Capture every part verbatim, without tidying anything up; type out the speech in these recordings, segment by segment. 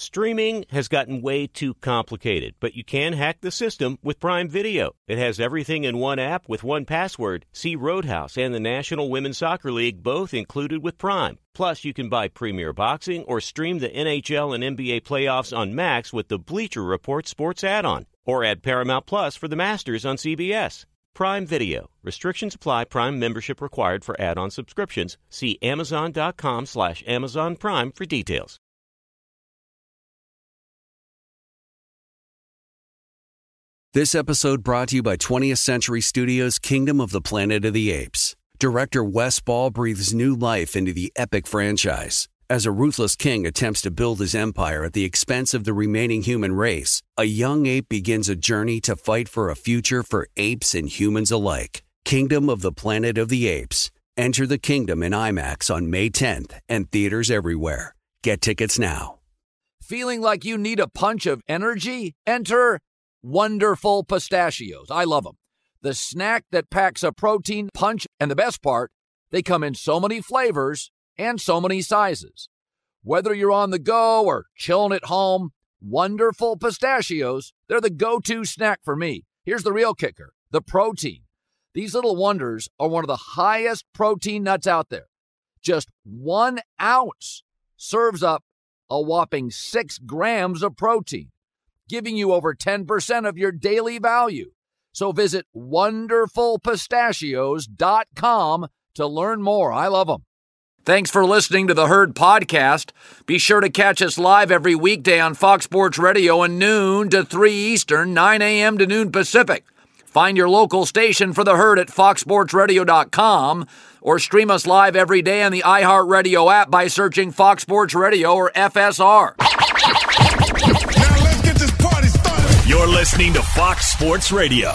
Streaming has gotten way too complicated, but you can hack the system with Prime Video. It has everything in one app with one password. See Roadhouse and the National Women's Soccer League both included with Prime. Plus, you can buy Premier Boxing or stream the N H L and N B A playoffs on Max with the Bleacher Report Sports add-on. Or add Paramount Plus for the Masters on C B S. Prime Video. Restrictions apply. Prime membership required for add-on subscriptions. See Amazon.com slash Amazon Prime for details. This episode brought to you by twentieth Century Studios' Kingdom of the Planet of the Apes. Director Wes Ball breathes new life into the epic franchise. As a ruthless king attempts to build his empire at the expense of the remaining human race, a young ape begins a journey to fight for a future for apes and humans alike. Kingdom of the Planet of the Apes. Enter the kingdom in IMAX on May tenth and theaters everywhere. Get tickets now. Feeling like you need a punch of energy? Enter Wonderful Pistachios. I love them. The snack that packs a protein punch, and the best part, they come in so many flavors and so many sizes. Whether you're on the go or chilling at home, Wonderful Pistachios, they're the go-to snack for me. Here's the real kicker, the protein. These little wonders are one of the highest protein nuts out there. Just one ounce serves up a whopping six grams of protein, giving you over ten percent of your daily value. So visit wonderful pistachios dot com to learn more. I love them. Thanks for listening to the Herd Podcast. Be sure to catch us live every weekday on Fox Sports Radio at noon to three Eastern, nine a.m. to noon Pacific. Find your local station for the Herd at fox sports radio dot com or stream us live every day on the iHeartRadio app by searching Fox Sports Radio or F S R. Now let's get this party started. You're listening to Fox Sports Radio.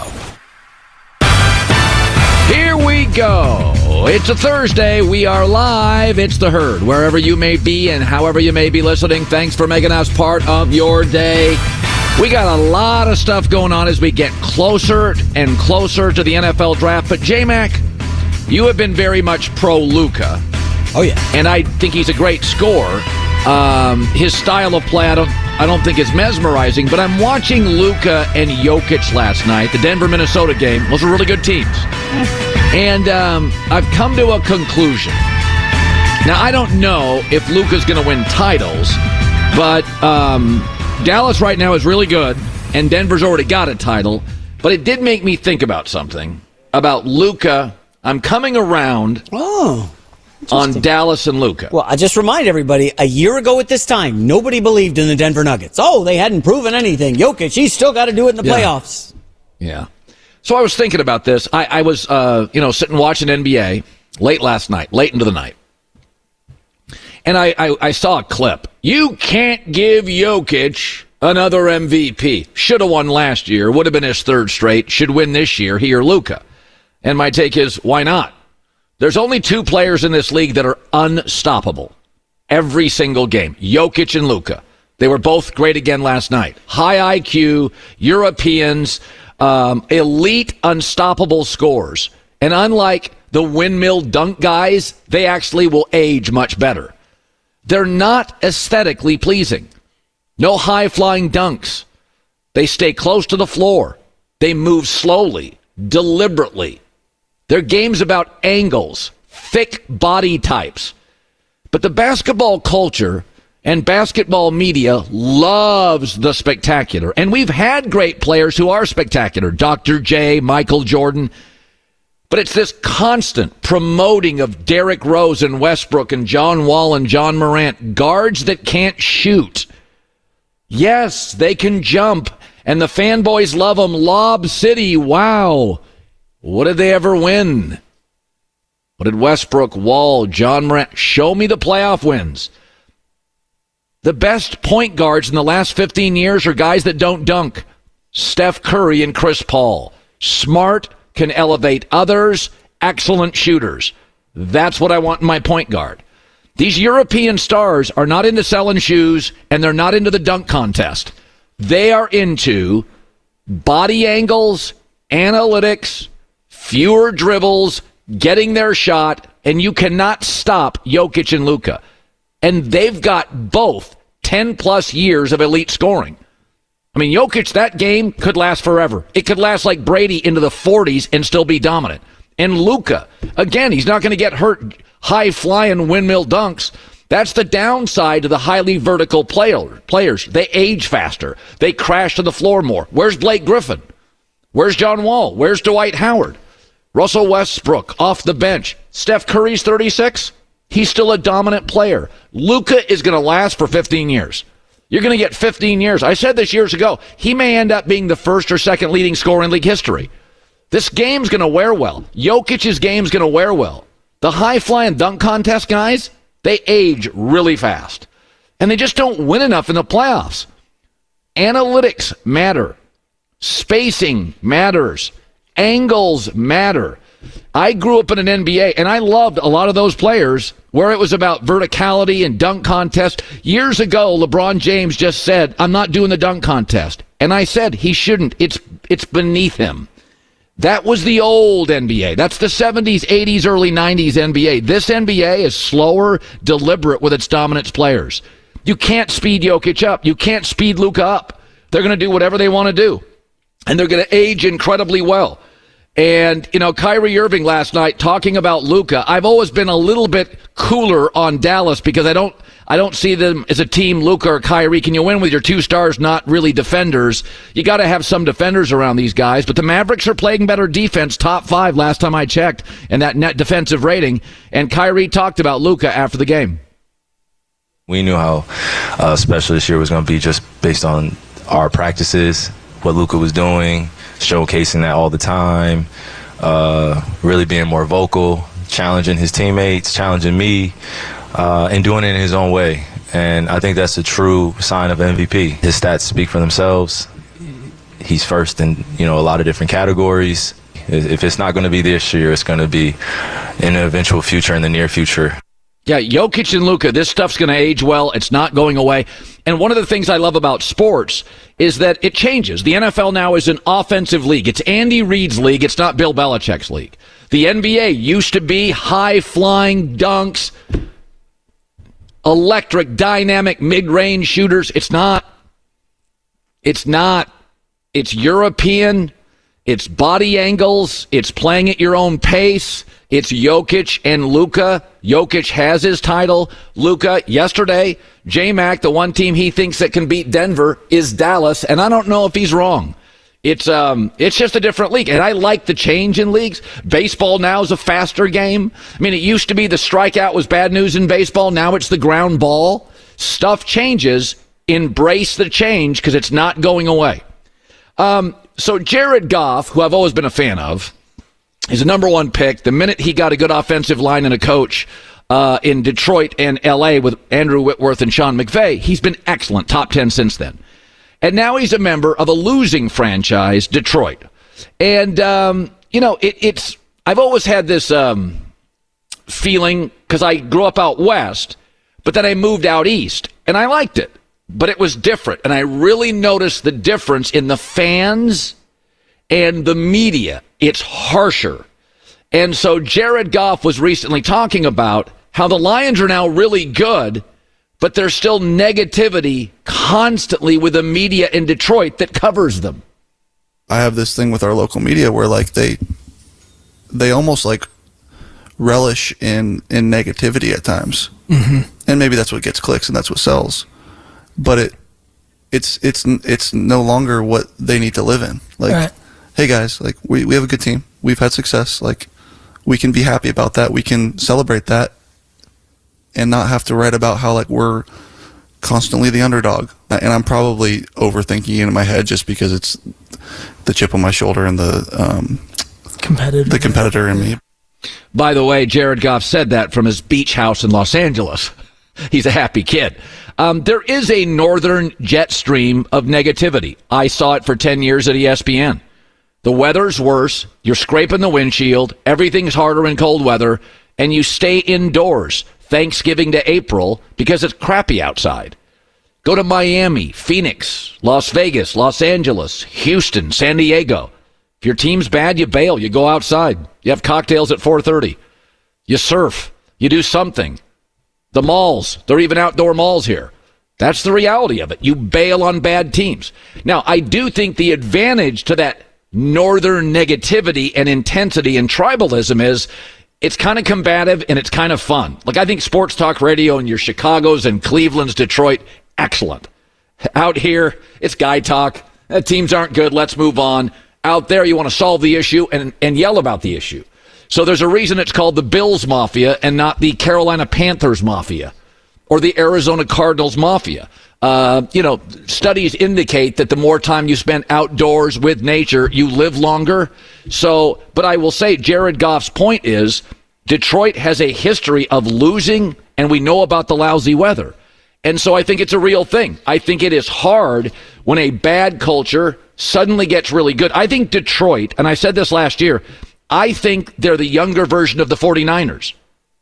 Here we go. It's a Thursday. We are live. It's the Herd. Wherever you may be and however you may be listening, thanks for making us part of your day. We got a lot of stuff going on as we get closer and closer to the N F L draft. But J-Mac, you have been very much pro-Luka. Oh, yeah. And I think he's a great scorer. Um, his style of play, I don't, I don't think is mesmerizing. But I'm watching Luka and Jokic last night, the Denver-Minnesota game. Those are really good teams. And um, I've come to a conclusion. Now, I don't know if Luka's going to win titles, but um, Dallas right now is really good, and Denver's already got a title. But it did make me think about something, about Luka. I'm coming around Oh, on Dallas and Luka. well, I just remind everybody, a year ago at this time, nobody believed in the Denver Nuggets. Oh, they hadn't proven anything. Jokic, he's still got to do it in the Yeah. playoffs. Yeah. So I was thinking about this. I, I was, uh, you know, sitting watching N B A late last night, late into the night. And I, I, I saw a clip. You can't give Jokic another M V P. Should have won last year. Would have been his third straight. Should win this year. He or Luka. And my take is, why not? There's only two players in this league that are unstoppable. Every single game. Jokic and Luka. They were both great again last night. High I Q, Europeans, um, elite, unstoppable scores. And unlike the windmill dunk guys, they actually will age much better. They're not aesthetically pleasing. No high-flying dunks. They stay close to the floor. They move slowly, deliberately. Their game's about angles, thick body types. But the basketball culture and basketball media loves the spectacular. And we've had great players who are spectacular. Doctor J, Michael Jordan. But it's this constant promoting of Derrick Rose and Westbrook and John Wall and John Morant, guards that can't shoot. Yes, they can jump, and the fanboys love them. Lob City, wow. What did they ever win? What did Westbrook, Wall, John Morant? Show me the playoff wins. The best point guards in the last fifteen years are guys that don't dunk. Steph Curry and Chris Paul. Smart, can elevate others, excellent shooters. That's what I want in my point guard. These European stars are not into selling shoes, and they're not into the dunk contest. They are into body angles, analytics, fewer dribbles, getting their shot, and you cannot stop Jokic and Luka. And they've got both ten-plus years of elite scoring. I mean, Jokic, that game could last forever. It could last like Brady into the forties and still be dominant. And Luka, again, he's not going to get hurt high-flying windmill dunks. That's the downside to the highly vertical player, players. They age faster. They crash to the floor more. Where's Blake Griffin? Where's John Wall? Where's Dwight Howard? Russell Westbrook off the bench. Steph Curry's thirty-six. He's still a dominant player. Luka is going to last for fifteen years. You're going to get fifteen years. I said this years ago. He may end up being the first or second leading scorer in league history. This game's going to wear well. Jokic's game's going to wear well. The high-flying dunk contest guys, they age really fast. And they just don't win enough in the playoffs. Analytics matter. Spacing matters. Angles matter. I grew up in an N B A, and I loved a lot of those players where it was about verticality and dunk contest. Years ago, LeBron James just said, I'm not doing the dunk contest. And I said he shouldn't. It's it's beneath him. That was the old N B A. That's the seventies, eighties, early nineties N B A. This N B A is slower, deliberate with its dominance players. You can't speed Jokic up. You can't speed Luka up. They're going to do whatever they want to do. And they're going to age incredibly well. And, you know, Kyrie Irving last night talking about Luka. I've always been a little bit cooler on Dallas because I don't I don't see them as a team, Luka or Kyrie. Can you win with your two stars, not really defenders? You got to have some defenders around these guys. But the Mavericks are playing better defense, top five last time I checked, and that net defensive rating. And Kyrie talked about Luka after the game. We knew how uh, special this year was going to be just based on our practices, what Luka was doing, showcasing that all the time, uh, really being more vocal, challenging his teammates, challenging me, uh, and doing it in his own way. And I think that's a true sign of M V P. His stats speak for themselves. He's first in, you know, a lot of different categories. If it's not going to be this year, it's going to be in the eventual future, in the near future. Yeah, Jokic and Luka, this stuff's going to age well. It's not going away. And one of the things I love about sports is that it changes. The N F L now is an offensive league. It's Andy Reid's league. It's not Bill Belichick's league. The N B A used to be high-flying dunks, electric, dynamic, mid-range shooters. It's not. It's not. It's European. It's body angles. It's playing at your own pace. It's Jokic and Luka. Jokic has his title. Luka, yesterday, J-Mac, the one team he thinks that can beat Denver is Dallas, and I don't know if he's wrong. It's um, it's just a different league, and I like the change in leagues. Baseball now is a faster game. I mean, it used to be the strikeout was bad news in baseball. Now it's the ground ball. Stuff changes. Embrace the change because it's not going away. Um, so Jared Goff, who I've always been a fan of, he's a number one pick. The minute he got a good offensive line and a coach uh, in Detroit and L A with Andrew Whitworth and Sean McVay, he's been excellent, top ten since then. And now he's a member of a losing franchise, Detroit. And, um, you know, it, it's I've always had this um, feeling because I grew up out west, but then I moved out east, and I liked it. But it was different, and I really noticed the difference in the fans and the media. It's harsher. And so Jared Goff was recently talking about how the Lions are now really good, but there's still negativity constantly with the media in Detroit that covers them. I have this thing with our local media where like they they almost like relish in, in negativity at times. Mm-hmm. And maybe that's what gets clicks and that's what sells. But it it's it's it's no longer what they need to live in. Like, right. Hey guys, like we, we have a good team. We've had success. Like we can be happy about that. We can celebrate that and not have to write about how like we're constantly the underdog. And I'm probably overthinking it in my head just because it's the chip on my shoulder and the um, competitor the competitor in me. By the way, Jared Goff said that from his beach house in Los Angeles. He's a happy kid. Um, there is a northern jet stream of negativity. I saw it for ten years at E S P N. The weather's worse. You're scraping the windshield. Everything's harder in cold weather. And you stay indoors Thanksgiving to April because it's crappy outside. Go to Miami, Phoenix, Las Vegas, Los Angeles, Houston, San Diego. If your team's bad, you bail. You go outside. You have cocktails at four thirty. You surf. You do something. The malls, they're even outdoor malls here. That's the reality of it. You bail on bad teams. Now, I do think the advantage to that northern negativity and intensity and tribalism is it's kind of combative and it's kind of fun. Like, I think sports talk radio in your Chicago's and Cleveland's, Detroit, excellent. Out here, it's guy talk. Uh, teams aren't good. Let's move on. Out there, you want to solve the issue and, and yell about the issue. So there's a reason it's called the Bills Mafia and not the Carolina Panthers Mafia or the Arizona Cardinals Mafia. Uh, you know, studies indicate that the more time you spend outdoors with nature, you live longer. So, but I will say Jared Goff's point is Detroit has a history of losing, and we know about the lousy weather. And so I think it's a real thing. I think it is hard when a bad culture suddenly gets really good. I think Detroit, and I said this last year, I think they're the younger version of the 49ers.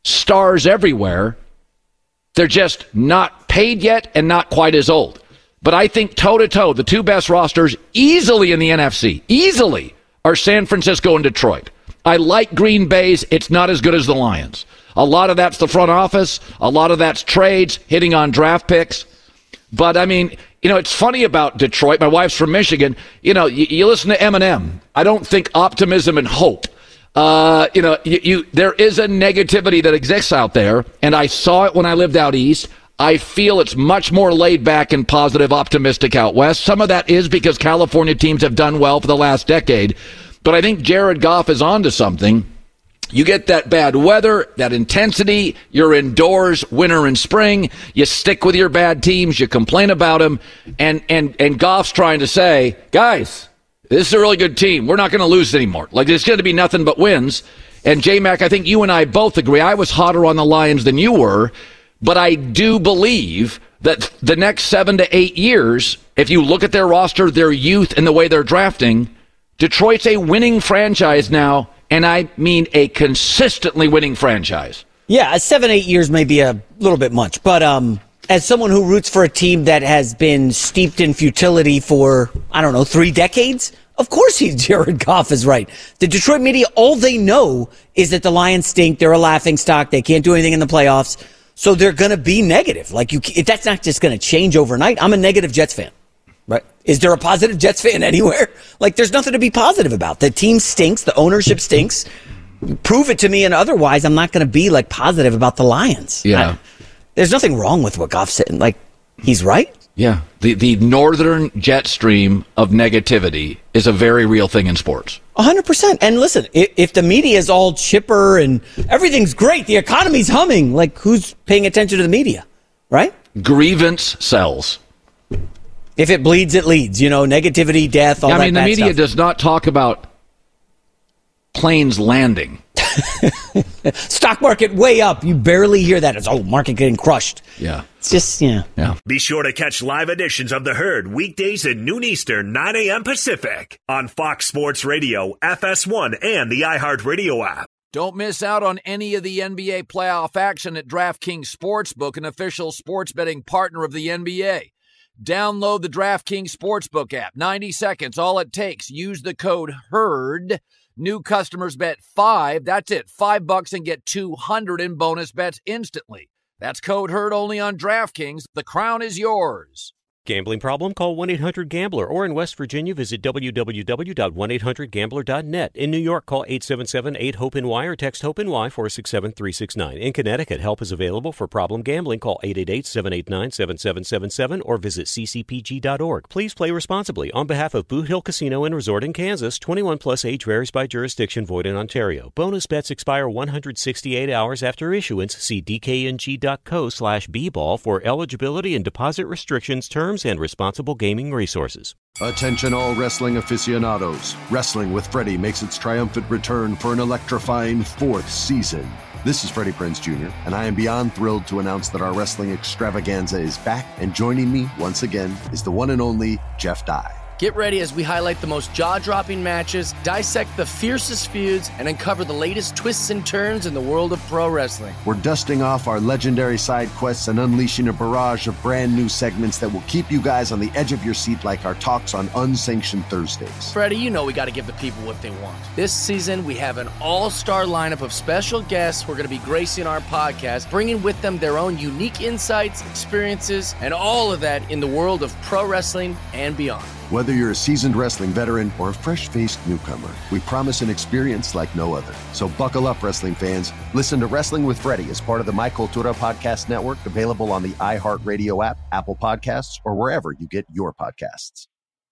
Stars everywhere. They're just not paid yet and not quite as old. But I think toe-to-toe, the two best rosters easily in the N F C, easily, are San Francisco and Detroit. I like Green Bay's. It's not as good as the Lions. A lot of that's the front office. A lot of that's trades, hitting on draft picks. But, I mean, you know, it's funny about Detroit. My wife's from Michigan. You know, you, you listen to Eminem. I don't think optimism and hope. Uh, you know, you, you there is a negativity that exists out there, and I saw it when I lived out east. I feel it's much more laid back and positive, optimistic out west. Some of that is because California teams have done well for the last decade. But I think Jared Goff is onto something. You get that bad weather, that intensity, you're indoors, winter and spring, you stick with your bad teams, you complain about them, and, and, and Goff's trying to say, guys, this is a really good team. We're not going to lose anymore. Like, there's going to be nothing but wins. And, J-Mac, I think you and I both agree. I was hotter on the Lions than you were, but I do believe that the next seven to eight years, if you look at their roster, their youth, and the way they're drafting, Detroit's a winning franchise now, and I mean a consistently winning franchise. Yeah, seven, eight years may be a little bit much, but um, as someone who roots for a team that has been steeped in futility for, I don't know, three decades, of course he's Jared Goff is right. The Detroit media, all they know is that the Lions stink. They're a laughingstock. They can't do anything in the playoffs. So they're going to be negative. Like, you, that's not just going to change overnight. I'm a negative Jets fan. Right? Is there a positive Jets fan anywhere? Like, there's nothing to be positive about. The team stinks. The ownership stinks. Prove it to me, and otherwise, I'm not going to be like positive about the Lions. Yeah. I, there's nothing wrong with what Goff said. Like, he's right. Yeah. The the northern jet stream of negativity is a very real thing in sports. one hundred percent. And listen, if, if the media is all chipper and everything's great, the economy's humming, like, who's paying attention to the media? Right? Grievance sells. If it bleeds, it leads. You know, negativity, death, all yeah, that I mean, the media stuff. does not talk about planes landing. Stock market way up. You barely hear that. It's, oh, market getting crushed. Yeah. It's just, yeah. Yeah. Be sure to catch live editions of The Herd weekdays at noon Eastern, nine a.m. Pacific on Fox Sports Radio, F S one, and the iHeartRadio app. Don't miss out on any of the N B A playoff action at DraftKings Sportsbook, an official sports betting partner of the N B A. Download the DraftKings Sportsbook app. ninety seconds, all it takes. Use the code HERD. New customers bet five. That's it. Five bucks and get two hundred in bonus bets instantly. That's code HERD only on DraftKings. The crown is yours. Gambling problem? Call one eight hundred gambler, or in West Virginia, visit w w w dot one eight hundred gambler dot net. In New York, call eight seven seven eight hope N Y or text HOPE-NY four six seven three six nine. In Connecticut, help is available for problem gambling. Call eight eight eight seven eight nine seven seven seven seven or visit c c p g dot org. Please play responsibly. On behalf of Boot Hill Casino and Resort in Kansas, twenty-one plus age varies by jurisdiction, void in Ontario. Bonus bets expire one hundred sixty-eight hours after issuance. See d k n g dot co slash b ball for eligibility and deposit restrictions, terms, and responsible gaming resources. Attention all wrestling aficionados. Wrestling with Freddie makes its triumphant return for an electrifying fourth season. This is Freddie Prinze Junior, and I am beyond thrilled to announce that our wrestling extravaganza is back, and joining me once again is the one and only Jeff Dye. Get ready as we highlight the most jaw-dropping matches, dissect the fiercest feuds, and uncover the latest twists and turns in the world of pro wrestling. We're dusting off our legendary side quests and unleashing a barrage of brand new segments that will keep you guys on the edge of your seat like our talks on Unsanctioned Thursdays. Freddie, you know we got to give the people what they want. This season, we have an all-star lineup of special guests who are going to be gracing our podcast, bringing with them their own unique insights, experiences, and all of that in the world of pro wrestling and beyond. Whether you're a seasoned wrestling veteran or a fresh-faced newcomer, we promise an experience like no other. So buckle up, wrestling fans. Listen to Wrestling with Freddie as part of the My Cultura Podcast Network, available on the iHeartRadio app, Apple Podcasts, or wherever you get your podcasts.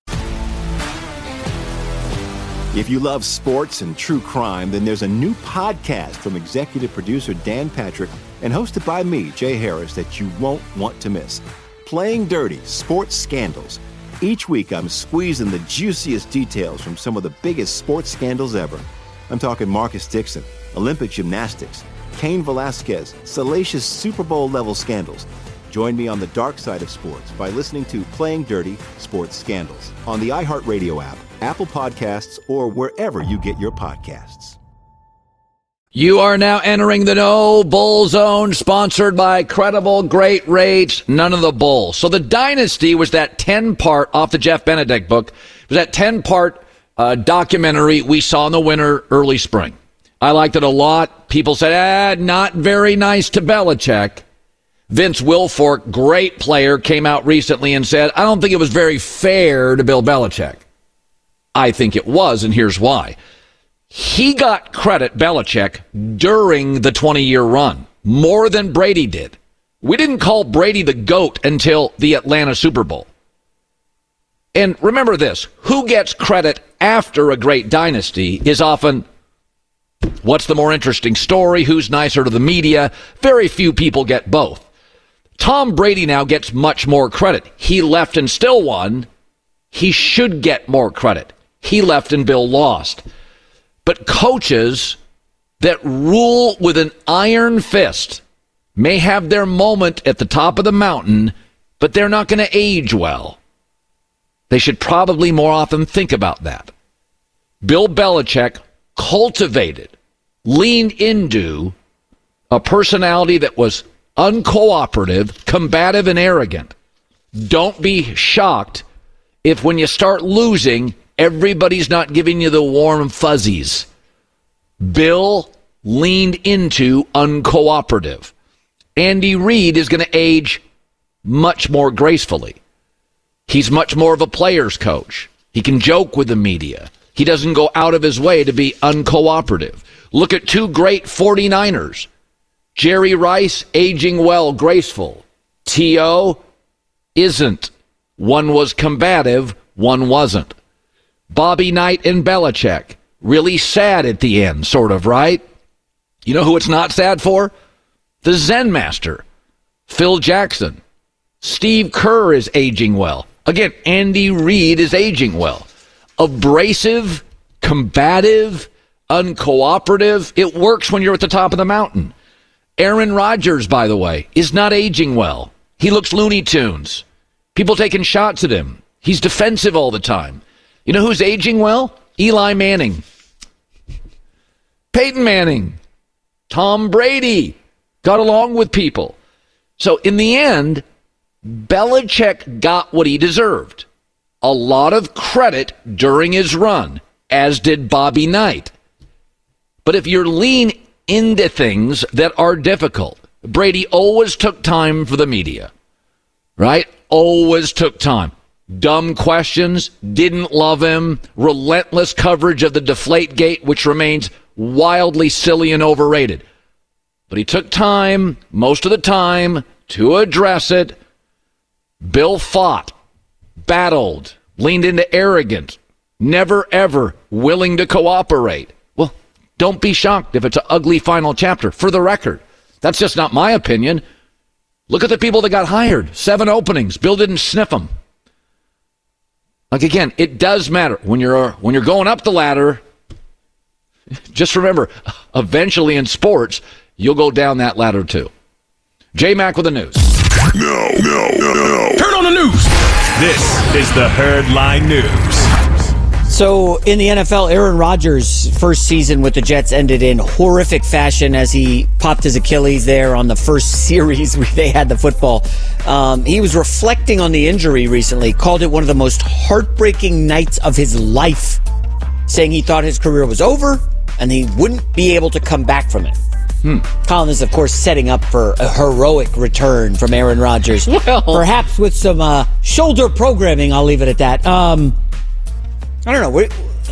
If you love sports and true crime, then there's a new podcast from executive producer Dan Patrick and hosted by me, Jay Harris, that you won't want to miss. Playing Dirty: Sports Scandals. Each week, I'm squeezing the juiciest details from some of the biggest sports scandals ever. I'm talking Marcus Dixon, Olympic gymnastics, Cain Velasquez, salacious Super Bowl-level scandals. Join me on the dark side of sports by listening to Playing Dirty: Sports Scandals on the iHeartRadio app, Apple Podcasts, or wherever you get your podcasts. You are now entering the No Bull Zone, sponsored by Credible Great Rates, none of the bull. So the Dynasty was that ten-part, off the Jeff Benedict book, it was that ten-part uh, documentary we saw in the winter, early spring. I liked it a lot. People said, ah, not very nice to Belichick. Vince Wilfork, great player, came out recently and said, I don't think it was very fair to Bill Belichick. I think it was, and here's why. He got credit, Belichick, during the twenty-year run, more than Brady did. We didn't call Brady the GOAT until the Atlanta Super Bowl. And remember this, who gets credit after a great dynasty is often, what's the more interesting story, who's nicer to the media? Very few people get both. Tom Brady now gets much more credit. He left and still won. He should get more credit. He left and Bill lost. But coaches that rule with an iron fist may have their moment at the top of the mountain, but they're not going to age well. They should probably more often think about that. Bill Belichick cultivated, leaned into a personality that was uncooperative, combative, and arrogant. Don't be shocked if when you start losing, everybody's not giving you the warm fuzzies. Bill leaned into uncooperative. Andy Reid is going to age much more gracefully. He's much more of a player's coach. He can joke with the media. He doesn't go out of his way to be uncooperative. Look at two great forty-niners. Jerry Rice, aging well, graceful. T O isn't. One was combative, one wasn't. Bobby Knight and Belichick, really sad at the end, sort of, right? You know who it's not sad for? The Zen Master, Phil Jackson. Steve Kerr is aging well. Again, Andy Reid is aging well. Abrasive, combative, uncooperative. It works when you're at the top of the mountain. Aaron Rodgers, by the way, is not aging well. He looks Looney Tunes. People taking shots at him. He's defensive all the time. You know who's aging well? Eli Manning. Peyton Manning. Tom Brady. Got along with people. So in the end, Belichick got what he deserved. A lot of credit during his run, as did Bobby Knight. But if you're lean into things that are difficult, Brady always took time for the media, right? Always took time. Dumb questions, didn't love him, relentless coverage of the Deflategate, which remains wildly silly and overrated. But he took time, most of the time, to address it. Bill fought, battled, leaned into arrogance, never ever willing to cooperate. Well, don't be shocked if it's an ugly final chapter. For the record, that's just not my opinion. Look at the people that got hired. Seven openings. Bill didn't sniff them. Like, again, it does matter. When you're when you're going up the ladder, just remember, eventually in sports, you'll go down that ladder too. J-Mac with the news. No, no, no, no. Turn on the news. This is the Herd Line News. So, in the N F L, Aaron Rodgers' first season with the Jets ended in horrific fashion as he popped his Achilles there on the first series where they had the football. Um, he was reflecting on the injury recently, called it one of the most heartbreaking nights of his life, saying he thought his career was over and he wouldn't be able to come back from it. Hmm. Colin is, of course, setting up for a heroic return from Aaron Rodgers. Well, perhaps with some uh, shoulder programming, I'll leave it at that. Um... I don't know. We're,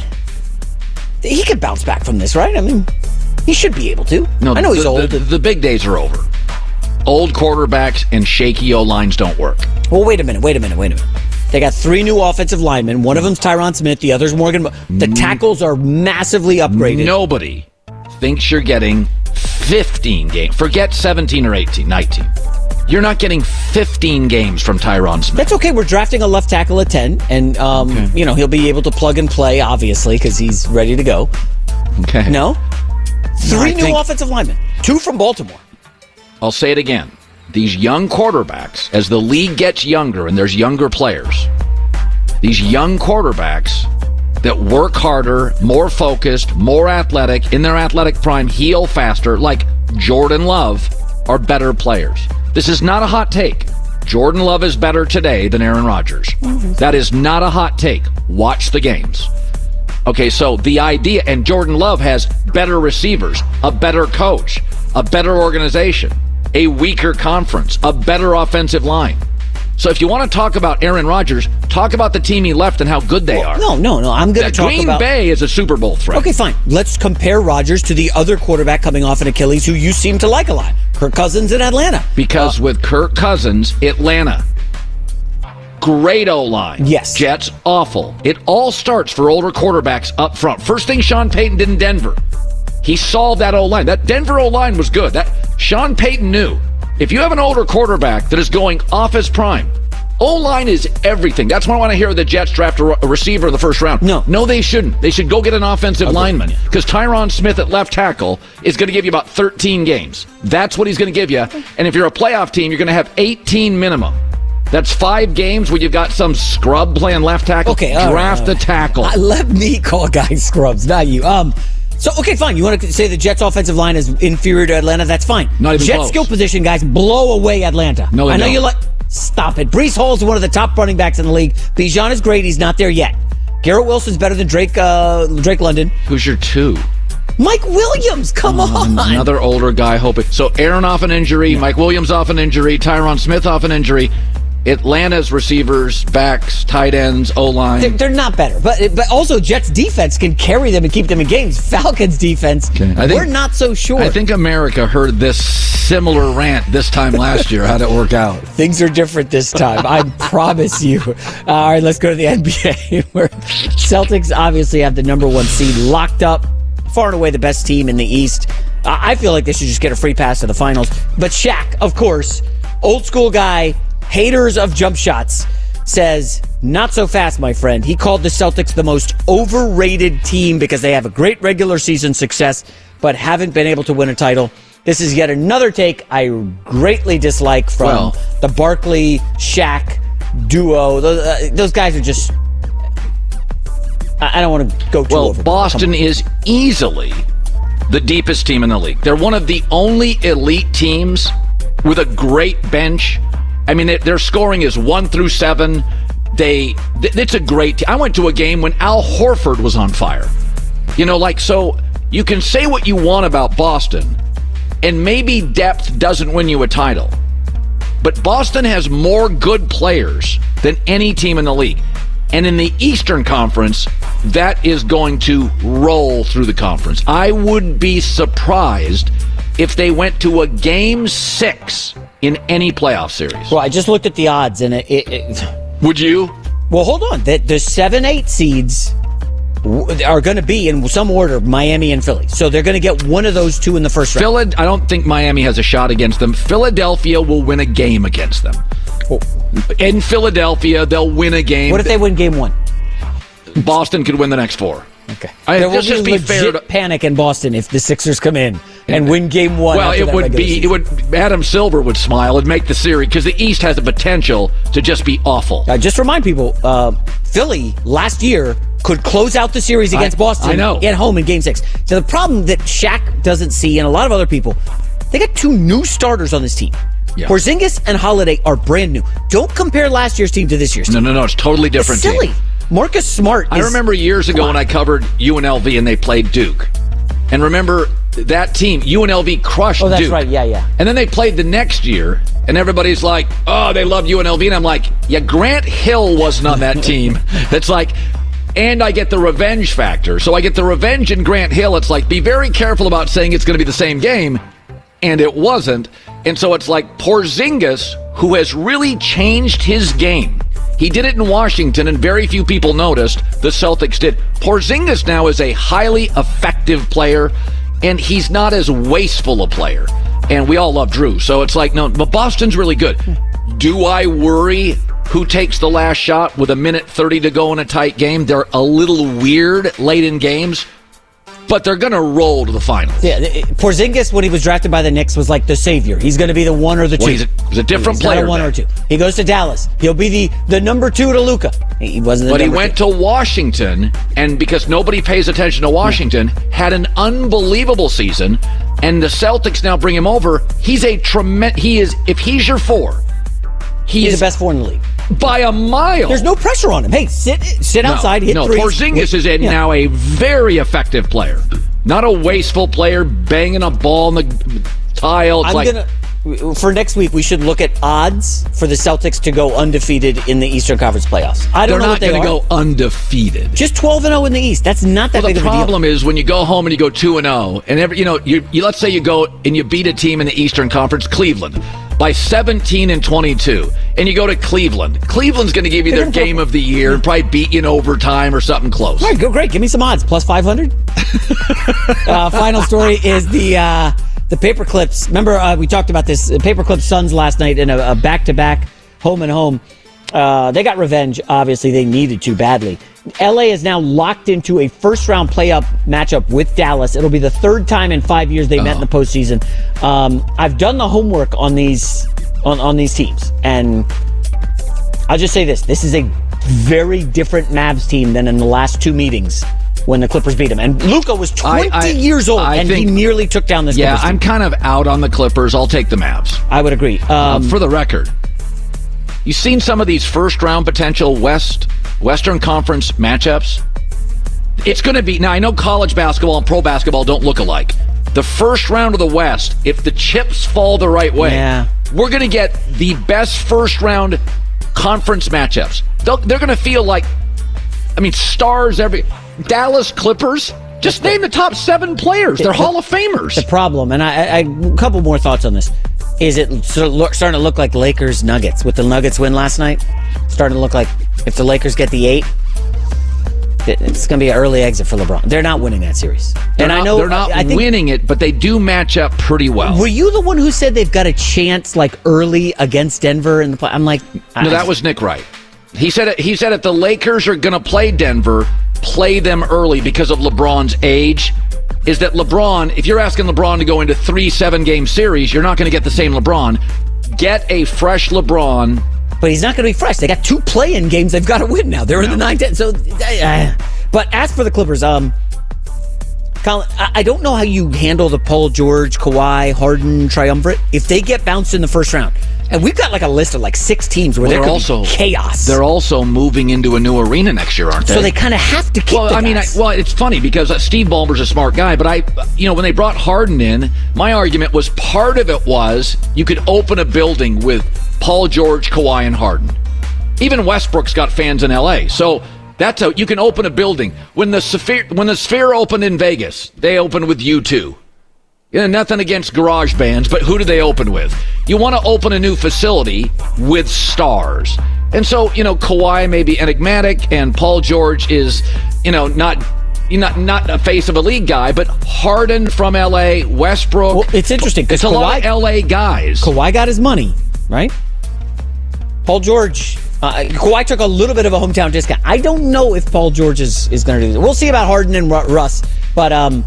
he could bounce back from this, right? I mean, he should be able to. No, I know the, he's old. The, the big days are over. Old quarterbacks and shaky O-lines don't work. Well, wait a minute, wait a minute, wait a minute. They got three new offensive linemen. One of them's Tyron Smith. The other's Morgan. The tackles are massively upgraded. Nobody thinks you're getting fifteen games. Forget seventeen or eighteen, nineteen. You're not getting fifteen games from Tyron Smith. That's okay. We're drafting a left tackle at ten, and um, okay. you know he'll be able to plug and play, obviously, because he's ready to go. Okay. No? Three no, new think, offensive linemen. Two from Baltimore. I'll say it again. These young quarterbacks, as the league gets younger and there's younger players, these young quarterbacks that work harder, more focused, more athletic, in their athletic prime, heal faster, like Jordan Love, are better players. This is not a hot take. Jordan Love is better today than Aaron Rodgers. That is not a hot take. Watch the games. Okay, so the idea, and Jordan Love has better receivers, a better coach, a better organization, a weaker conference, a better offensive line. So if you want to talk about Aaron Rodgers, talk about the team he left and how good they well, are. No, no, no. I'm going to talk Green about... Green Bay is a Super Bowl threat. Okay, fine. Let's compare Rodgers to the other quarterback coming off an Achilles who you seem to like a lot, Kirk Cousins in Atlanta. Because uh, with Kirk Cousins, Atlanta, great O-line. Yes. Jets, awful. It all starts for older quarterbacks up front. First thing Sean Payton did in Denver, he solved that O-line. That Denver O-line was good. That Sean Payton knew. If you have an older quarterback that is going off his prime, O-line is everything. That's why I want to hear the Jets draft a, a receiver in the first round. No. No, they shouldn't. They should go get an offensive okay. lineman because Tyron Smith at left tackle is going to give you about thirteen games. That's what he's going to give you. And if you're a playoff team, you're going to have eighteen minimum. That's five games where you've got some scrub playing left tackle. Okay, draft right, right. a tackle. Uh, let me call guys scrubs, not you. Um. So, okay, fine. You want to say the Jets' offensive line is inferior to Atlanta? That's fine. Not even Jets' close. skill position guys blow away Atlanta. No, they I know don't. you like. Stop it. Breece Hall's one of the top running backs in the league. Bijan is great. He's not there yet. Garrett Wilson's better than Drake. Uh, Drake London. Who's your two? Mike Williams. Come um, on. Another older guy. Hoping. So Aaron off an injury. No. Mike Williams off an injury. Tyron Smith off an injury. Atlanta's receivers, backs, tight ends, O-line. They're, they're not better. But but also Jets' defense can carry them and keep them in games. Falcons' defense, okay. I think, we're not so sure. I think America heard this similar rant this time last year. How'd it work out? Things are different this time. I promise you. All right, let's go to the N B A where Celtics obviously have the number one seed locked up. Far and away the best team in the East. Uh, I feel like they should just get a free pass to the finals. But Shaq, of course, old school guy, haters of jump shots, says, not so fast, my friend. He called the Celtics the most overrated team because they have a great regular season success, but haven't been able to win a title. This is yet another take I greatly dislike from well, the Barkley, Shaq duo. Those, uh, those guys are just... I, I don't want to go too well, over. Boston is easily the deepest team in the league. They're one of the only elite teams with a great bench. I mean, their scoring is one through seven. They, it's a great team. I went to a game when Al Horford was on fire. You know, like, so you can say what you want about Boston, and maybe depth doesn't win you a title. But Boston has more good players than any team in the league. And in the Eastern Conference, that is going to roll through the conference. I would be surprised if they went to a game six in any playoff series. Well, I just looked at the odds, and it... it, it would you? Well, hold on. The, the seven eight seeds are going to be, in some order, Miami and Philly. So they're going to get one of those two in the first round. Philad- I don't think Miami has a shot against them. Philadelphia will win a game against them. Oh. In Philadelphia, they'll win a game. What if they win game one? Boston could win the next four. Okay. I, there will just be be fair to- panic in Boston if the Sixers come in and win game one. Well, it would be season. it would Adam Silver would smile and make the series because the East has the potential to just be awful. Uh, just remind people, uh, Philly last year could close out the series against I, Boston I know. at home in Game Six. So the problem that Shaq doesn't see, and a lot of other people, they got two new starters on this team. Yeah. Porzingis and Holiday are brand new. Don't compare last year's team to this year's team. No, no, no. It's totally different. It's silly. Team. Marcus Smart. I is, remember years ago when I covered U N L V and they played Duke. And remember that team, U N L V crushed Duke. Oh, that's Duke. right. Yeah, yeah. And then they played the next year, and everybody's like, oh, they love U N L V. And I'm like, yeah, Grant Hill wasn't on that team. That's like, and I get the revenge factor. So I get the revenge in Grant Hill. It's like, be very careful about saying it's going to be the same game. And it wasn't. And so it's like Porzingis, who has really changed his game. He did it in Washington, and very few people noticed. The Celtics did. Porzingis now is a highly effective player, and he's not as wasteful a player. And we all love Drew. So it's like, no, but Boston's really good. Do I worry who takes the last shot with a minute thirty to go in a tight game? They're a little weird late in games, but they're going to roll to the finals. Yeah, Porzingis, when he was drafted by the Knicks, was like the savior. He's going to be the one or the two. Well, he's, a, he's a different he's player. Not a one there. or two. He goes to Dallas. He'll be the, the number two to Luka. He wasn't. The but he number went two. to Washington, and because nobody pays attention to Washington, had an unbelievable season. And the Celtics now bring him over. He's a tremendous. He is. If he's your four, he he's is the best four in the league by a mile. There's no pressure on him. Hey, sit sit no, outside, hit no, threes. Porzingis is a, yeah. now a very effective player. Not a wasteful player banging a ball in the tile. It's I'm like, gonna for next week. We should look at odds for the Celtics to go undefeated in the Eastern Conference playoffs. I don't they're know not what they going to are. go undefeated. Just twelve and zero in the East. That's not that well, big the of a deal. problem is when you go home and you go two and zero, and every you know you, you let's say you go and you beat a team in the Eastern Conference, Cleveland, by seventeen and twenty-two, and you go to Cleveland. Cleveland's going to give you They're their gonna game of the year and probably beat you in overtime or something close. All right, go great. Give me some odds. Plus five hundred. uh, final story is the uh, the Paperclips. Remember, uh, we talked about this. Paperclips Suns last night in a, a back-to-back home and home. Uh, they got revenge. Obviously, they needed to badly. L A is now locked into a first-round playoff matchup with Dallas. It'll be the third time in five years they oh. met in the postseason. Um, I've done the homework on these on, on these teams, and I'll just say this: this is a very different Mavs team than in the last two meetings when the Clippers beat them. And Luka was twenty I, I, years old, I and think, he nearly took down this Yeah, Clippers I'm team. kind of out on the Clippers. I'll take the Mavs. I would agree. Um, uh, for the record, you've seen some of these first-round potential West Western Conference matchups. It's going to be... Now, I know college basketball and pro basketball don't look alike. The first round of the West, if the chips fall the right way, yeah. we're going to get the best first-round conference matchups. They'll, they're going to feel like, I mean, stars every... Dallas Clippers, just name the top seven players. They're the, Hall of Famers. The problem, and I, I, a couple more thoughts on this, is it starting to look like Lakers Nuggets with the Nuggets win last night? Starting to look like if the Lakers get the eight, it's going to be an early exit for LeBron. They're not winning that series. They're and not, I know they're not I think, winning it, but they do match up pretty well. Were you the one who said they've got a chance like early against Denver in the play? I'm like, no, I, that was Nick Wright. He said it, he said if the Lakers are going to play Denver, play them early because of LeBron's age. Is that LeBron, if you're asking LeBron to go into three seven-game series, you're not going to get the same LeBron. Get a fresh LeBron. But he's not going to be fresh. They got two play-in games they've got to win now. They're no. in the nine ten. So, uh, but as for the Clippers, um, Colin, I, I don't know how you handle the Paul George, Kawhi, Harden triumvirate if they get bounced in the first round. And we've got like a list of like six teams where well, there could also, be chaos. They're also moving into a new arena next year, aren't they? So they kind of have to keep well, the I mean, I, well, it's funny because uh, Steve Ballmer's a smart guy, but I, you know, when they brought Harden in, my argument was part of it was you could open a building with Paul George, Kawhi, and Harden. Even Westbrook's got fans in L A, so that's how you can open a building. When the Sphere, when the Sphere opened in Vegas, they opened with U two. Yeah, nothing against garage bands, but who do they open with? You want to open a new facility with stars. And so, you know, Kawhi may be enigmatic, and Paul George is, you know, not not not a face of a league guy, but Harden from L A, Westbrook. Well, it's interesting because it's a Kawhi, lot of L A guys. Kawhi got his money, right? Paul George, uh, Kawhi took a little bit of a hometown discount. I don't know if Paul George is, is going to do this. We'll see about Harden and Russ, but um,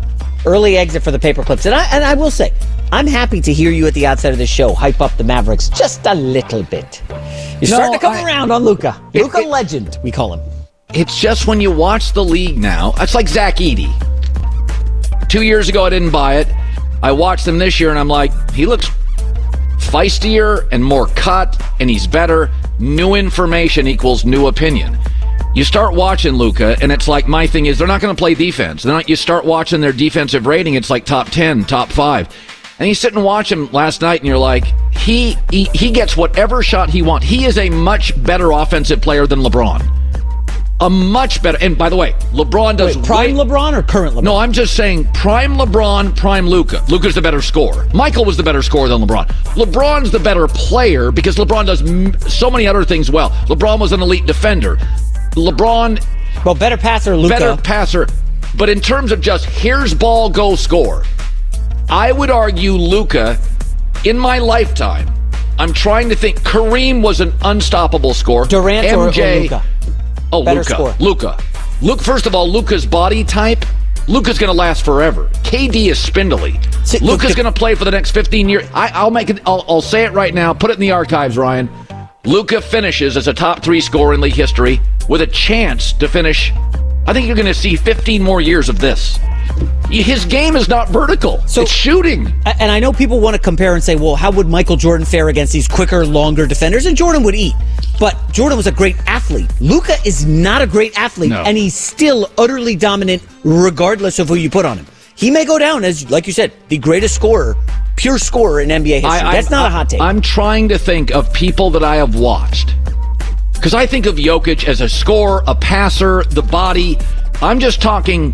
early exit for the paper clips. And I, and I will say, I'm happy to hear you at the outset of the show hype up the Mavericks just a little bit. You're No, starting to come I- around on Luka. It- Luka it- legend, we call him. It's just when you watch the league now, it's like Zach Edey. Two years ago, I didn't buy it. I watched him this year, and I'm like, he looks feistier and more cut, and he's better. New information equals new opinion. You start watching Luka, and it's like, my thing is, they're not going to play defense. They're not, you start watching their defensive rating, it's like top ten, top five. And you sit and watch him last night, and you're like, he, he, he gets whatever shot he wants. He is a much better offensive player than LeBron. A much better, and by the way, LeBron does Wait, prime way, LeBron or current LeBron? No, I'm just saying prime LeBron, prime Luka. Luka's the better scorer. Michael was the better scorer than LeBron. LeBron's the better player because LeBron does m- so many other things well. LeBron was an elite defender. LeBron, well, better passer, Luka. better passer. But in terms of just here's ball, go score, I would argue Luka, in my lifetime, I'm trying to think. Kareem was an unstoppable scorer. Durant or, M J, or Luka? Oh, Better Luka. score. Luka. Luke. First of all, Luka's body type. Luka's going to last forever. K D is spindly. See, Luka's Luka- going to play for the next fifteen years. I, I'll make it. I'll, I'll say it right now. Put it in the archives, Ryan. Luka finishes as a top three scorer in league history with a chance to finish. I think you're going to see fifteen more years of this. His game is not vertical. So- it's shooting. And I know people want to compare and say, well, how would Michael Jordan fare against these quicker, longer defenders? And Jordan would eat. But Jordan was a great athlete. Luka is not a great athlete, No. and he's still utterly dominant regardless of who you put on him. He may go down as, like you said, the greatest scorer, pure scorer in N B A history. I- That's I'm- not a hot take. I'm trying to think of people that I have watched. Because I think of Jokic as a scorer, a passer, the body. I'm just talking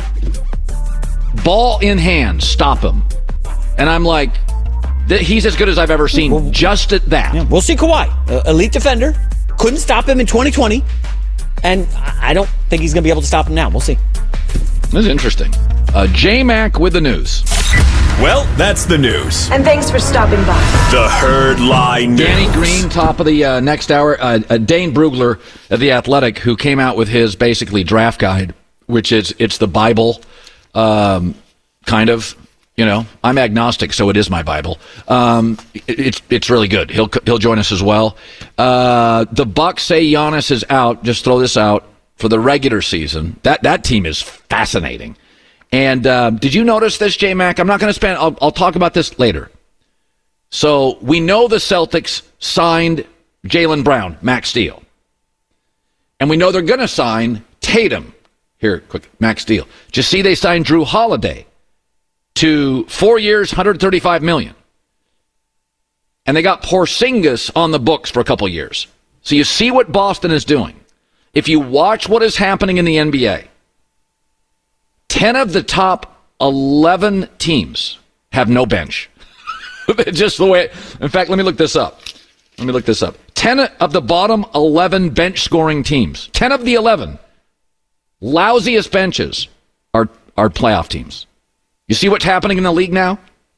ball in hand, stop him. And I'm like, th- he's as good as I've ever seen Well, just at that. Yeah, we'll see Kawhi, uh, elite defender. Couldn't stop him in twenty twenty. And I I don't think he's going to be able to stop him now. We'll see. This is interesting. Uh, J-Mac with the news. Well, that's the news. And thanks for stopping by. The Herd Lie News. Danny Green, top of the uh, next hour. Uh, uh, Dane Brugler of The Athletic, who came out with his basically draft guide, which is, it's the Bible, um, kind of. You know, I'm agnostic, so it is my Bible. Um, it, it's it's really good. He'll he'll join us as well. Uh, the Bucks say Giannis is out. Just throw this out for the regular season. That that team is fascinating. And uh, did you notice this, J-Mac? I'm not going to spend. I'll, I'll talk about this later. So we know the Celtics signed Jaylen Brown, Max Steele, and we know they're going to sign Tatum. Here, quick, Max Steele. Just see, they signed Drew Holiday to four years, one hundred thirty-five million dollars. And they got Porzingis on the books for a couple years. So you see what Boston is doing. If you watch what is happening in the N B A, ten of the top eleven teams have no bench. Just the way, in fact, let me look this up. Let me look this up. ten of the bottom eleven bench scoring teams, ten of the eleven lousiest benches are, are playoff teams. You see what's happening in the league now?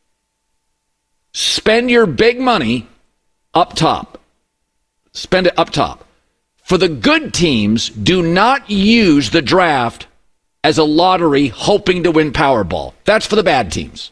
Spend your big money up top. Spend it up top. For the good teams, do not use the draft as a lottery hoping to win Powerball. That's for the bad teams.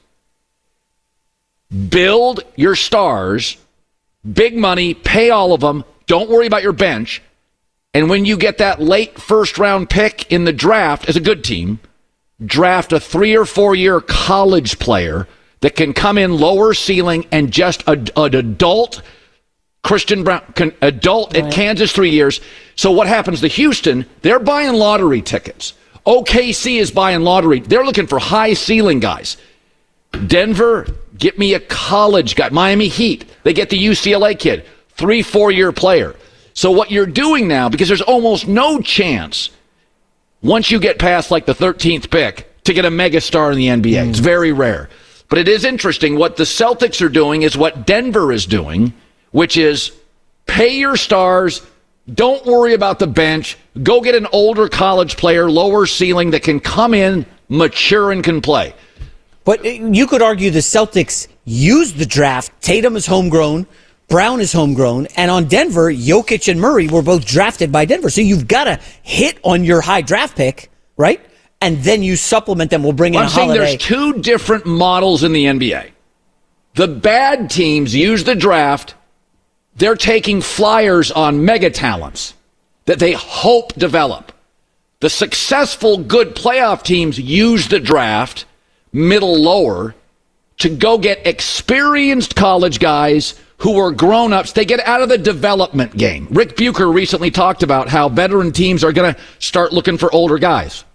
Build your stars, big money, pay all of them. Don't worry about your bench. And when you get that late first round pick in the draft as a good team, draft a three or four year college player that can come in lower ceiling and just a, an adult Christian Brown, can, adult at Kansas three years. So what happens to Houston? They're buying lottery tickets. O K C is buying lottery. They're looking for high ceiling guys. Denver, get me a college guy. Miami Heat, they get the U C L A kid, three, four year player. So what you're doing now, because there's almost no chance once you get past like the thirteenth pick to get a mega star in the N B A. Mm. It's very rare. But it is interesting. What the Celtics are doing is what Denver is doing, which is pay your stars. Don't worry about the bench. Go get an older college player, lower ceiling, that can come in, mature, and can play. But you could argue the Celtics used the draft. Tatum is homegrown. Brown is homegrown. And on Denver, Jokic and Murray were both drafted by Denver. So you've got to hit on your high draft pick, right? and then you supplement them. We'll bring well, in I'm a saying holiday. There's two different models in the N B A. The bad teams use the draft. They're taking flyers on mega talents that they hope develop. The successful, good playoff teams use the draft, middle, lower, to go get experienced college guys who are grown-ups. They get out of the development game. Rick Bucher recently talked about how veteran teams are going to start looking for older guys.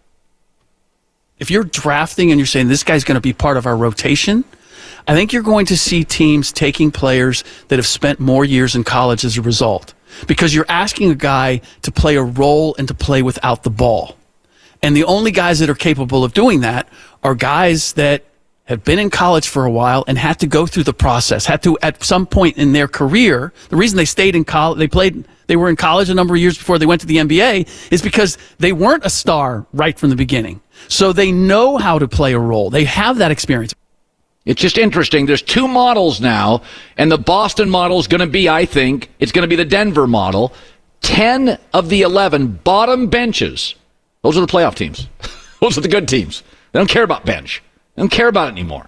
If you're drafting and you're saying this guy's going to be part of our rotation, I think you're going to see teams taking players that have spent more years in college as a result, because you're asking a guy to play a role and to play without the ball. And the only guys that are capable of doing that are guys that have been in college for a while and had to go through the process, had to at some point in their career. The reason they stayed in college, they played, they were in college a number of years before they went to the N B A, is because they weren't a star right from the beginning. So they know how to play a role. They have that experience. It's just interesting. There's two models now, and the Boston model is going to be, I think, it's going to be the Denver model. ten of the eleven bottom benches, those are the playoff teams. Those are the good teams. They don't care about bench. They don't care about it anymore.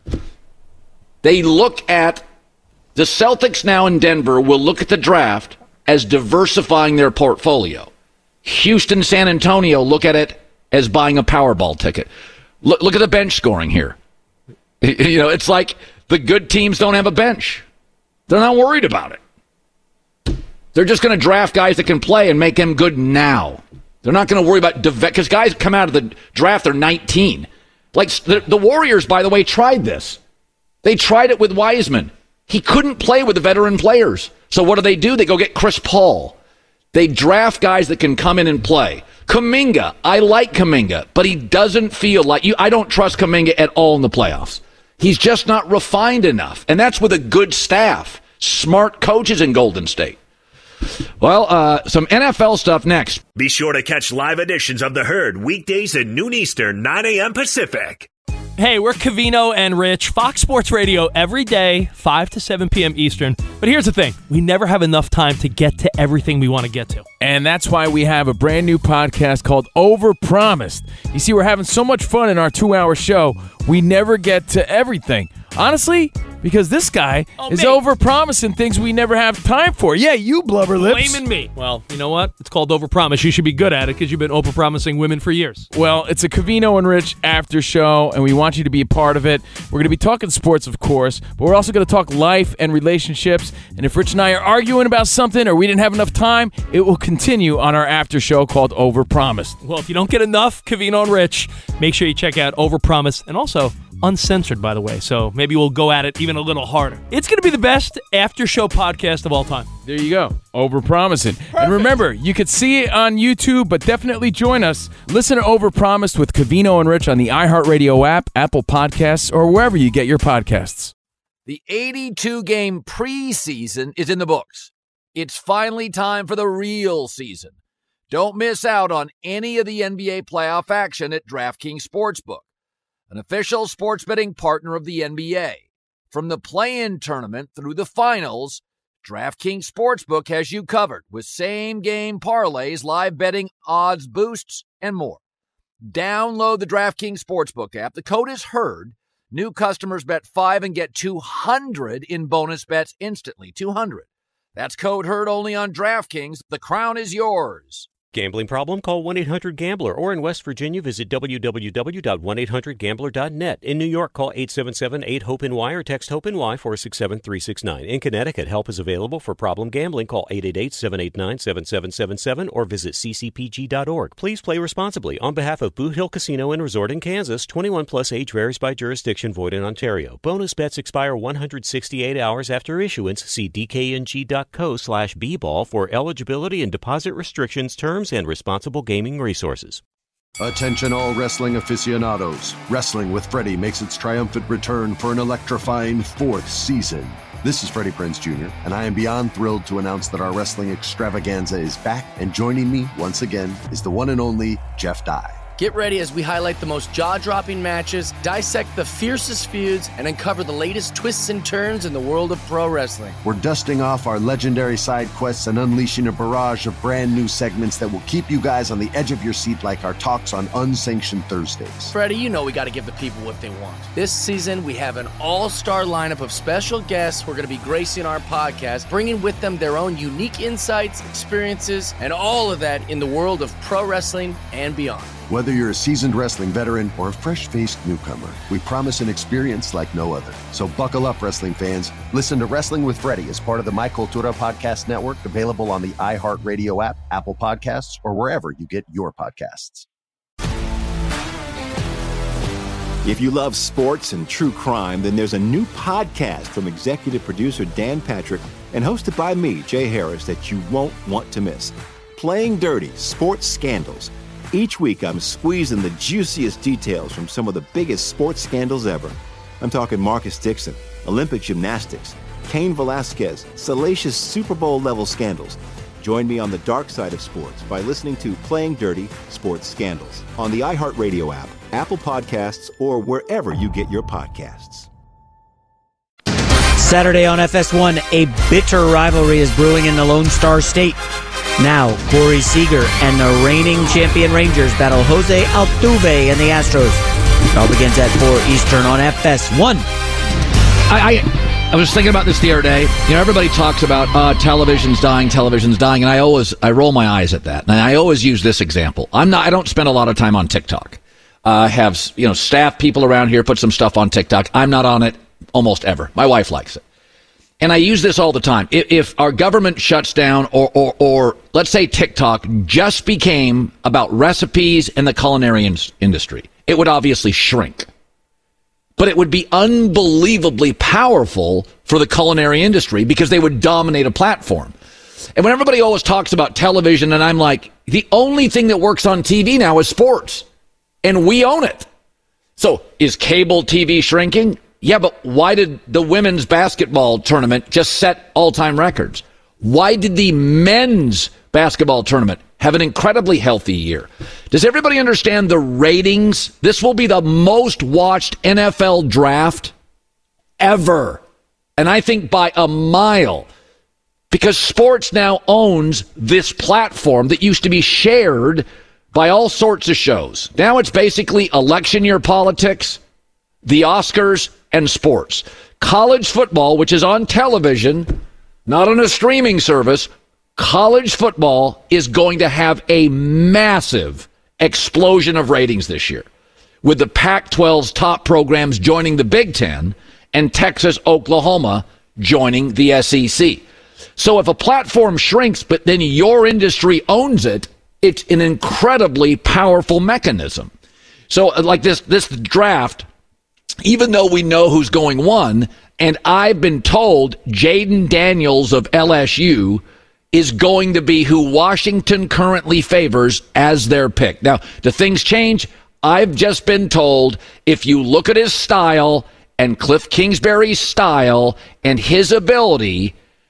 They look at the Celtics now in Denver will look at the draft as diversifying their portfolio. Houston, San Antonio look at it as buying a Powerball ticket. Look, look at the bench scoring here. You know, it's like the good teams don't have a bench. They're not worried about it. They're just going to draft guys that can play and make them good now. They're not going to worry about because guys come out of the draft, they're nineteen. Like the, the Warriors, by the way, tried this. They tried it with Wiseman. He couldn't play with the veteran players. So what do they do? They go get Chris Paul. They draft guys that can come in and play. Kuminga, I like Kuminga, but he doesn't feel like you. I don't trust Kuminga at all in the playoffs. He's just not refined enough. And that's with a good staff, smart coaches in Golden State. Well, uh, some N F L stuff next. Be sure to catch live editions of The Herd weekdays at noon Eastern, nine a.m. Pacific. Hey, we're Covino and Rich, Fox Sports Radio every day, five to seven p.m. Eastern. But here's the thing. We never have enough time to get to everything we want to get to. And that's why we have a brand new podcast called Overpromised. You see, we're having so much fun in our two-hour show, we never get to everything. Honestly, because this guy oh, is me. overpromising things we never have time for. Yeah, you blubber lips. Blaming me. Well, you know what? It's called overpromise. You should be good at it because you've been overpromising women for years. Well, it's a Covino and Rich after show, and we want you to be a part of it. We're going to be talking sports, of course, but we're also going to talk life and relationships. And if Rich and I are arguing about something or we didn't have enough time, it will continue on our after show called Overpromised. Well, if you don't get enough Covino and Rich, make sure you check out Overpromised and also uncensored, by the way, so maybe we'll go at it even a little harder. It's going to be the best after-show podcast of all time. There you go. Overpromising. Perfect. And remember, you could see it on YouTube, but definitely join us. Listen to Overpromised with Covino and Rich on the iHeartRadio app, Apple Podcasts, or wherever you get your podcasts. The eighty-two game preseason is in the books. It's finally time for the real season. Don't miss out on any of the N B A playoff action at DraftKings Sportsbook, an official sports betting partner of the N B A. From the play-in tournament through the finals, DraftKings Sportsbook has you covered with same-game parlays, live betting, odds boosts, and more. Download the DraftKings Sportsbook app. The code is HERD. New customers bet five and get two hundred in bonus bets instantly. two hundred. That's code HERD only on DraftKings. The crown is yours. Gambling problem? Call one eight hundred gambler, or in West Virginia, visit w w w dot one eight hundred gambler dot net. In New York, call eight seven seven eight hope N Y or text HOPE-NY four six seven three six nine. In Connecticut, help is available for problem gambling. Call eight eight eight seven eight nine seven seven seven seven or visit c c p g dot org. Please play responsibly. On behalf of Boot Hill Casino and Resort in Kansas, twenty-one plus age varies by jurisdiction, void in Ontario. Bonus bets expire one hundred sixty-eight hours after issuance. See d k n g dot co slash b ball for eligibility and deposit restrictions, terms, and responsible gaming resources. Attention all wrestling aficionados. Wrestling with Freddie makes its triumphant return for an electrifying fourth season. This is Freddie Prinze Junior, and I am beyond thrilled to announce that our wrestling extravaganza is back, and joining me once again is the one and only Jeff Dye. Get ready as we highlight the most jaw-dropping matches, dissect the fiercest feuds, and uncover the latest twists and turns in the world of pro wrestling. We're dusting off our legendary side quests and unleashing a barrage of brand new segments that will keep you guys on the edge of your seat like our talks on Unsanctioned Thursdays. Freddie, you know we got to give the people what they want. This season, we have an all-star lineup of special guests who are going to be gracing our podcast, bringing with them their own unique insights, experiences, and all of that in the world of pro wrestling and beyond. Whether you're a seasoned wrestling veteran or a fresh-faced newcomer, we promise an experience like no other. So buckle up, wrestling fans. Listen to Wrestling with Freddie as part of the My Cultura Podcast Network, available on the iHeartRadio app, Apple Podcasts, or wherever you get your podcasts. If you love sports and true crime, then there's a new podcast from executive producer Dan Patrick and hosted by me, Jay Harris, that you won't want to miss. Playing Dirty: Sports Scandals. Each week, I'm squeezing the juiciest details from some of the biggest sports scandals ever. I'm talking Marcus Dixon, Olympic gymnastics, Cain Velasquez, salacious Super Bowl-level scandals. Join me on the dark side of sports by listening to Playing Dirty: Sports Scandals on the iHeartRadio app, Apple Podcasts, or wherever you get your podcasts. Saturday on F S one, a bitter rivalry is brewing in the Lone Star State. Now, Corey Seager and the reigning champion Rangers battle Jose Altuve and the Astros. It all begins at four Eastern on F S one. I, I I was thinking about this the other day. You know, everybody talks about uh, television's dying, television's dying, and I always I roll my eyes at that. And I always use this example. I'm not. I don't spend a lot of time on TikTok. I uh, have you know staff people around here put some stuff on TikTok. I'm not on it almost ever. My wife likes it. And I use this all the time. If, if our government shuts down or, or, or let's say TikTok just became about recipes in the culinary in- industry, it would obviously shrink. But it would be unbelievably powerful for the culinary industry because they would dominate a platform. And when everybody always talks about television, and I'm like, the only thing that works on T V now is sports. And we own it. So is cable T V shrinking? Yeah, but why did the women's basketball tournament just set all-time records? Why did the men's basketball tournament have an incredibly healthy year? Does everybody understand the ratings? This will be the most watched N F L draft ever. And I think by a mile. Because sports now owns this platform that used to be shared by all sorts of shows. Now it's basically election year politics, the Oscars, and sports. College football, which is on television, not on a streaming service, college football is going to have a massive explosion of ratings this year, with the Pac twelve's top programs joining the Big Ten and Texas, Oklahoma joining the S E C. So if a platform shrinks, but then your industry owns it, it's an incredibly powerful mechanism. So like this, this draft, even though we know who's going one, and I've been told Jaden Daniels of L S U is going to be who Washington currently favors as their pick. Now, do things change? I've just been told if you look at his style and Cliff Kingsbury's style and his ability,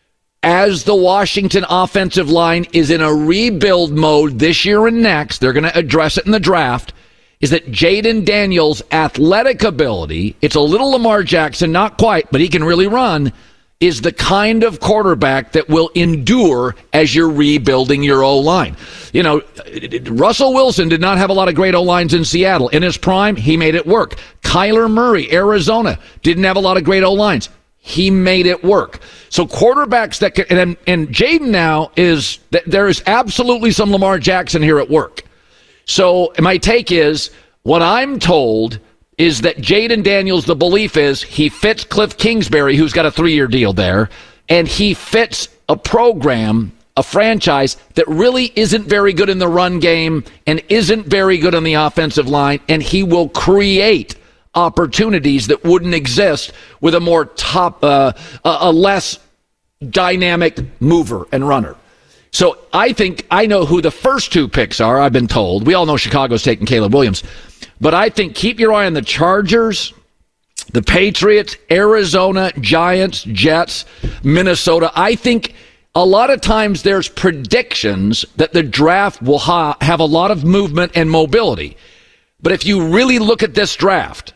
as the Washington offensive line is in a rebuild mode this year and next, they're going to address it in the draft, is that Jaden Daniels' athletic ability, it's a little Lamar Jackson, not quite, but he can really run, is the kind of quarterback that will endure as you're rebuilding your O-line. You know, Russell Wilson did not have a lot of great O-lines in Seattle. In his prime, he made it work. Kyler Murray, Arizona, didn't have a lot of great O-lines. He made it work. So quarterbacks that can, and, and Jaden now is, there is absolutely some Lamar Jackson here at work. So my take is, what I'm told is that Jaden Daniels, the belief is he fits Cliff Kingsbury, who's got a three-year deal there, and he fits a program, a franchise that really isn't very good in the run game and isn't very good on the offensive line, and he will create opportunities that wouldn't exist with a more top, uh, a, a less dynamic mover and runner. So I think I know who the first two picks are, I've been told. We all know Chicago's taking Caleb Williams. But I think keep your eye on the Chargers, the Patriots, Arizona, Giants, Jets, Minnesota. I think a lot of times there's predictions that the draft will ha- have a lot of movement and mobility. But if you really look at this draft,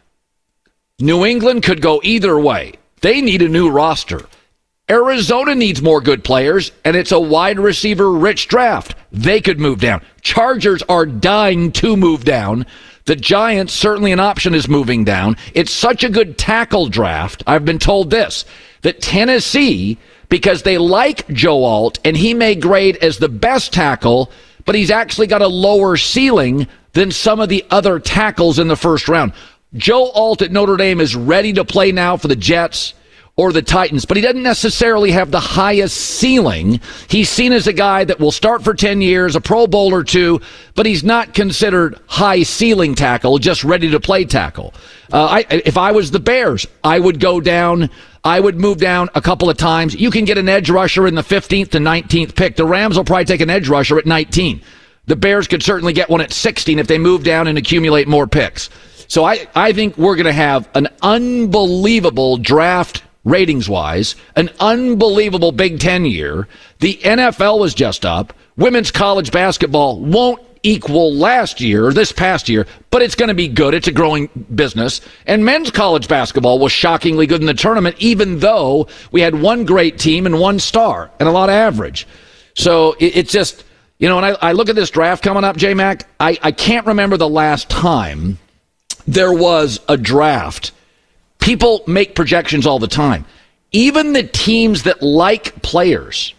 New England could go either way. They need a new roster. Arizona needs more good players, and it's a wide receiver rich draft. They could move down. Chargers are dying to move down. The Giants, certainly an option, is moving down. It's such a good tackle draft. I've been told this, that Tennessee, because they like Joe Alt, and he may grade as the best tackle, but he's actually got a lower ceiling than some of the other tackles in the first round. Joe Alt at Notre Dame is ready to play now for the Jets or the Titans, but he doesn't necessarily have the highest ceiling. He's seen as a guy that will start for ten years, a Pro Bowl or two, but he's not considered high ceiling tackle, just ready to play tackle. Uh, I, if I was the Bears, I would go down, I would move down a couple of times. You can get an edge rusher in the fifteenth to nineteenth pick. The Rams will probably take an edge rusher at nineteen. The Bears could certainly get one at sixteen if they move down and accumulate more picks. So I, I think we're going to have an unbelievable draft ratings-wise, an unbelievable Big Ten year. The N F L was just up. Women's college basketball won't equal last year, this past year, but it's going to be good. It's a growing business. And men's college basketball was shockingly good in the tournament, even though we had one great team and one star and a lot of average. So it, it's just, you know, when I, I look at this draft coming up, J-Mac, I, I can't remember the last time there was a draft. People make projections all the time. Even the teams that like players,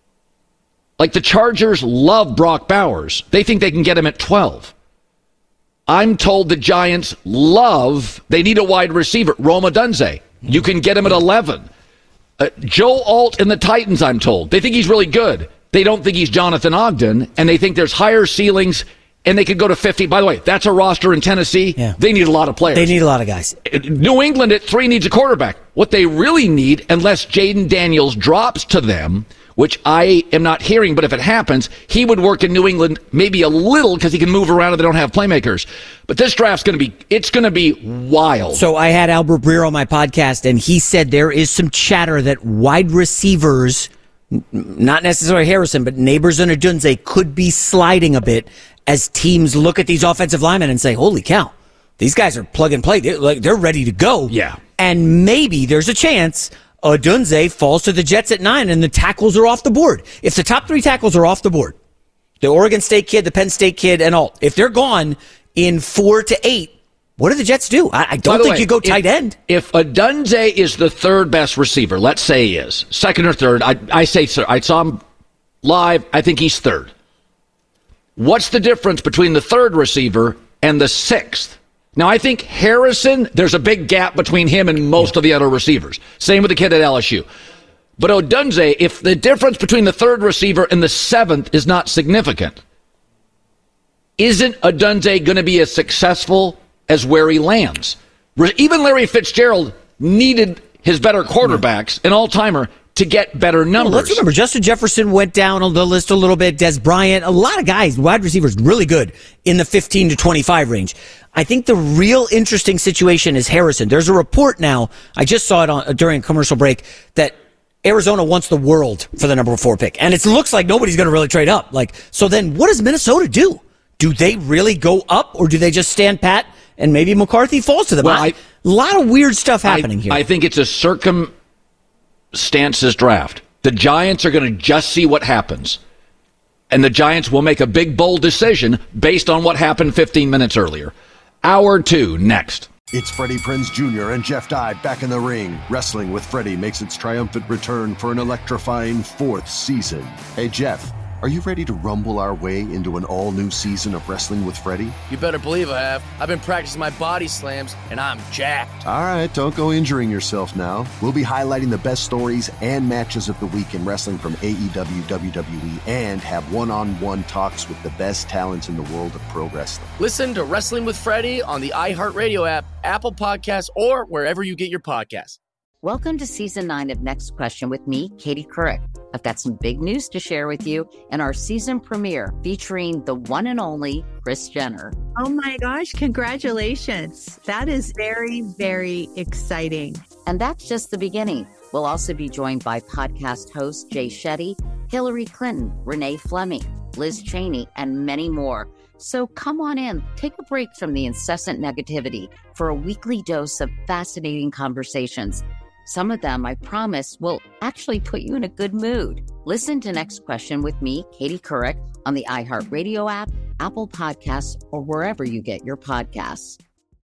like the Chargers love Brock Bowers. They think they can get him at twelve. I'm told the Giants love, they need a wide receiver, Rome Odunze. You can get him at eleven. Uh, Joe Alt and the Titans, I'm told. They think he's really good. They don't think he's Jonathan Ogden, and they think there's higher ceilings, and they could go to fifty. By the way, that's a roster in Tennessee. Yeah. They need a lot of players. They need a lot of guys. New England at three needs a quarterback. What they really need, unless Jaden Daniels drops to them, which I am not hearing, but if it happens, he would work in New England maybe a little because he can move around and they don't have playmakers. But this draft's going to be, it's going to be wild. So I had Albert Breer on my podcast, and he said there is some chatter that wide receivers, not necessarily Harrison, but Neighbors and Odunze could be sliding a bit as teams look at these offensive linemen and say, holy cow, these guys are plug and play. They're, like, they're ready to go. Yeah. And maybe there's a chance Odunze falls to the Jets at nine and the tackles are off the board. If the top three tackles are off the board, the Oregon State kid, the Penn State kid, and all, if they're gone in four to eight, what do the Jets do? I, I don't think way, you go tight if, end. If Odunze is the third best receiver, let's say he is, second or third, I, I say third. I saw him live. I think he's third. What's the difference between the third receiver and the sixth? Now, I think Harrison, there's a big gap between him and most yeah. of the other receivers. Same with the kid at L S U. But Odunze, if the difference between the third receiver and the seventh is not significant, isn't Odunze going to be as successful as where he lands? Even Larry Fitzgerald needed his better quarterbacks, an all-timer, to get better numbers. Well, let's remember, Justin Jefferson went down on the list a little bit. Des Bryant, a lot of guys, wide receivers, really good in the fifteen to twenty-five range. I think the real interesting situation is Harrison. There's a report now, I just saw it on, during a commercial break, that Arizona wants the world for the number four pick. And it looks like nobody's going to really trade up. Like, so then what does Minnesota do? Do they really go up, or do they just stand pat and maybe McCarthy falls to them? Well, I, a lot of weird stuff happening I, here. I think it's a circumstances draft. The Giants are going to just see what happens. And the Giants will make a big, bold decision based on what happened fifteen minutes earlier. Hour two, next. It's Freddie Prinze Junior and Jeff Dye back in the ring. Wrestling with Freddie makes its triumphant return for an electrifying fourth season. Hey, Jeff, are you ready to rumble our way into an all-new season of Wrestling with Freddie? You better believe I have. I've been practicing my body slams, and I'm jacked. All right, don't go injuring yourself now. We'll be highlighting the best stories and matches of the week in wrestling from A E W, W W E, and have one-on-one talks with the best talents in the world of pro wrestling. Listen to Wrestling with Freddie on the iHeartRadio app, Apple Podcasts, or wherever you get your podcasts. Welcome to Season nine of Next Question with me, Katie Couric. I've got some big news to share with you in our season premiere featuring the one and only Kris Jenner. Oh my gosh, congratulations. That is very, very exciting. And that's just the beginning. We'll also be joined by podcast host Jay Shetty, Hillary Clinton, Renee Fleming, Liz Cheney, and many more. So come on in, take a break from the incessant negativity for a weekly dose of fascinating conversations. Some of them, I promise, will actually put you in a good mood. Listen to Next Question with me, Katie Couric, on the iHeartRadio app, Apple Podcasts, or wherever you get your podcasts.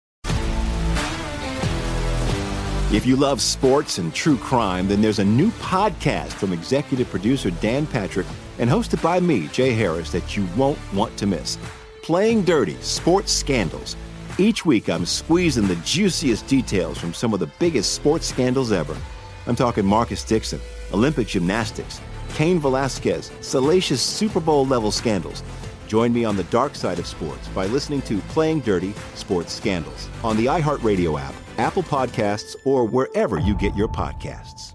If you love sports and true crime, then there's a new podcast from executive producer Dan Patrick and hosted by me, Jay Harris, that you won't want to miss. Playing Dirty: Sports Scandals. Each week, I'm squeezing the juiciest details from some of the biggest sports scandals ever. I'm talking Marcus Dixon, Olympic gymnastics, Cain Velasquez, salacious Super Bowl-level scandals. Join me on the dark side of sports by listening to Playing Dirty: Sports Scandals on the iHeartRadio app, Apple Podcasts, or wherever you get your podcasts.